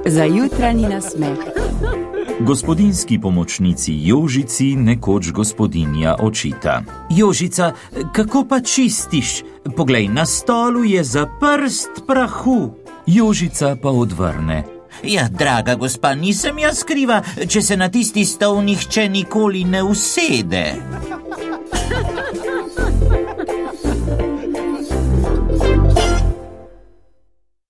Za jutranji nasmeh. Gospodinjski pomočnici Jožici nekoč gospodinja očita. Jožica, kako pa čistiš? Poglej, na stolu je za prst prahu. Jožica pa odvrne. Ja, draga gospa, nisem jaz kriva, če se na tisti stol nihče nikoli ne usede.